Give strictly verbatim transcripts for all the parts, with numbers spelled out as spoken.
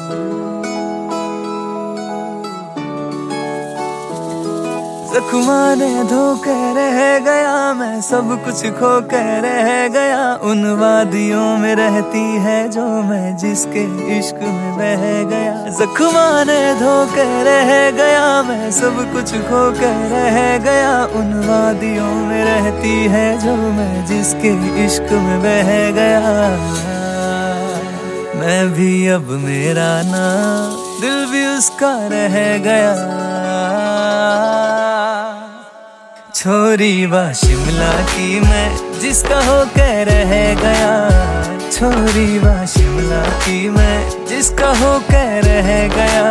जख्मा ने धोके रह गया, मैं सब कुछ खो के रह गया। उन वादियों में रहती है जो मैं जिसके इश्क में बह गया। जख्मा ने धोके रह गया, मैं सब कुछ खो के रह गया। उन वादियों में रहती है जो मैं जिसके इश्क में बह गया। मैं भी अब मेरा ना, दिल भी उसका रह गया। छोरी वा शिमला की मैं जिसका होकर रह गया। छोरी वा शिमला की मैं जिसका होकर रह गया।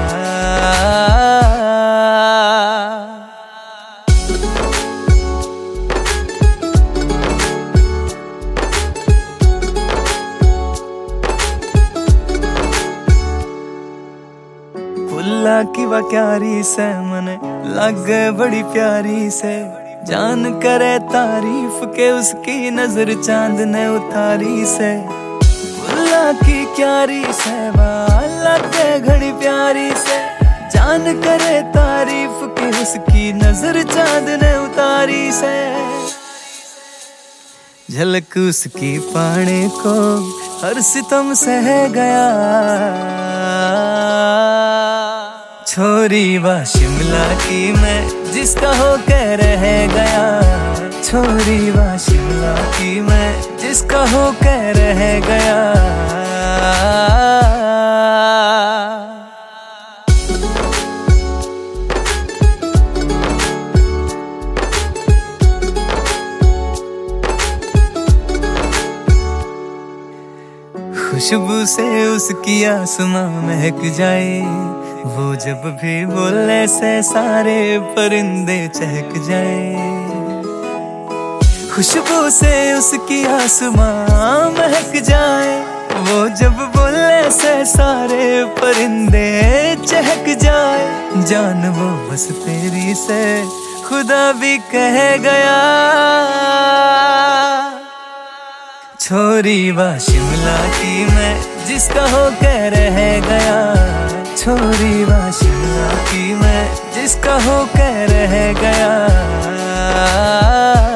फुल्ला की वक्यारी से मने लगे बड़ी प्यारी से। जान करे तारीफ के उसकी नजर चांद ने उतारी से। फुल्ला की क्यारी से लगे घड़ी प्यारी से। जान करे तारीफ के उसकी नजर चांद ने उतारी से। झलक उसकी पाने को हर सितम सह गया। छोरी वा शिमला की मैं जिसका होकर रह गया। छोरी वा शिमला की मैं जिसका होकर रह गया। खुशबू से उसकी आसमां महक जाए। वो जब भी बोले से सारे परिंदे चहक जाए। खुशबू से उसकी आसमां महक जाए। वो जब बोले से सारे परिंदे चहक जाए। जान वो बस तेरी से खुदा भी कह गया। छोरी वा शिमला की मैं जिसका होकर रह गया। छोरी वा शिमला की मैं जिसका होकर रह गया।